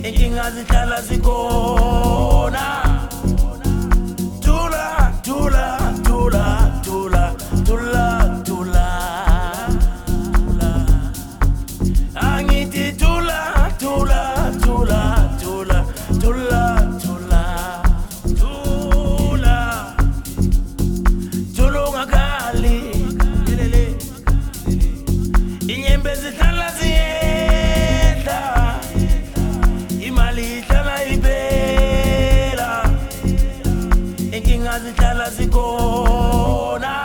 inkinga zihlala zikhona. Thula, thula, thula, thula, thula, thula. Angithi thula, thula, thula, thula, thula, thula. Thula. Thula ungakhali. Inyembe zihlala ziyehla. Imali ihlala iphela. Inkinga zihlala zikhona.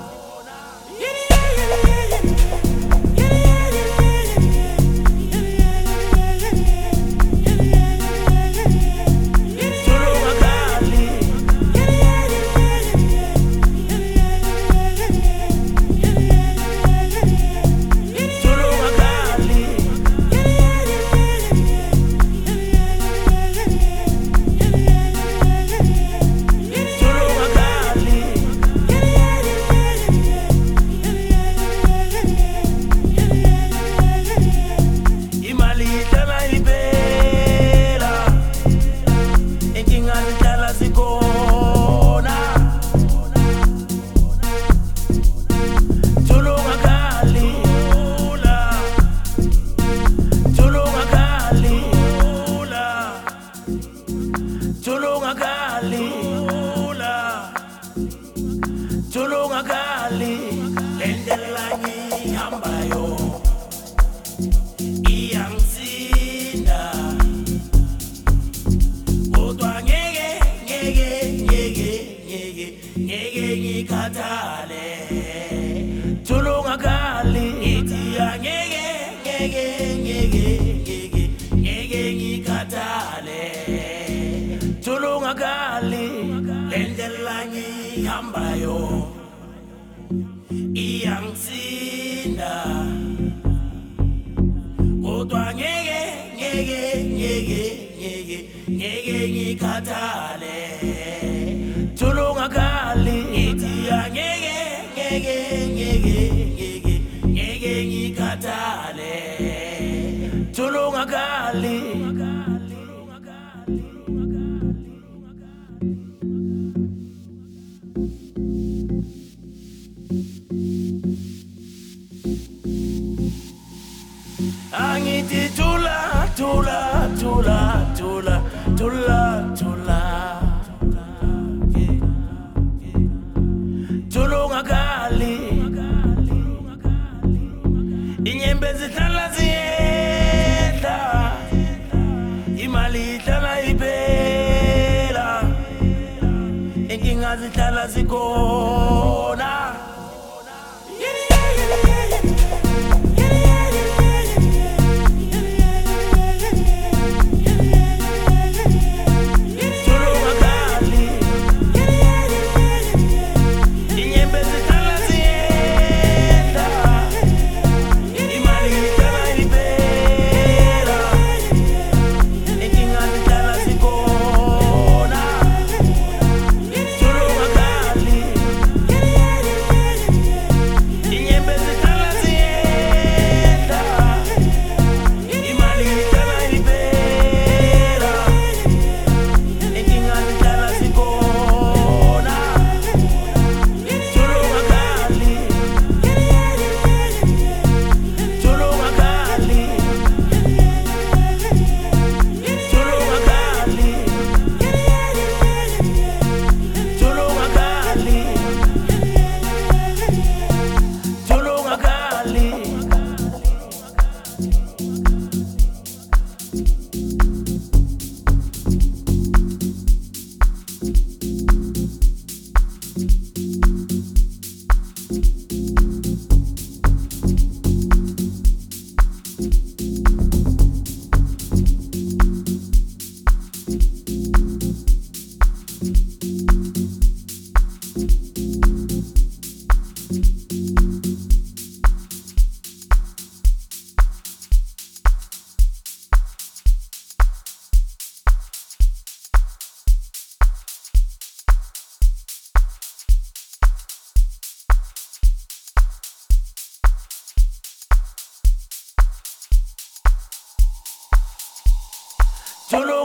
Tulungakhali lendlela ngihambayo iyangisinda, kodwa ngeke ngikhathale. Tulungakhali ngithi angeke ngikhathale. Tulungakhali lendlela ngihambayo iyangisinda, kodwa ngeke ngikhathale. Tulungakhali ngithi angeke ngikhathale. Tulungakhali. Angithi thula, thula, thula, thula, thula, thula. Tulungakhali. Inyembe zihlala ziyehla. Imali ihlala iphela. Inkinga zihlala zikhona.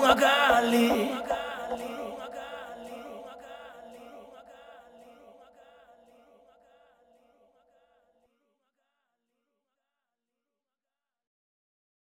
ungakhali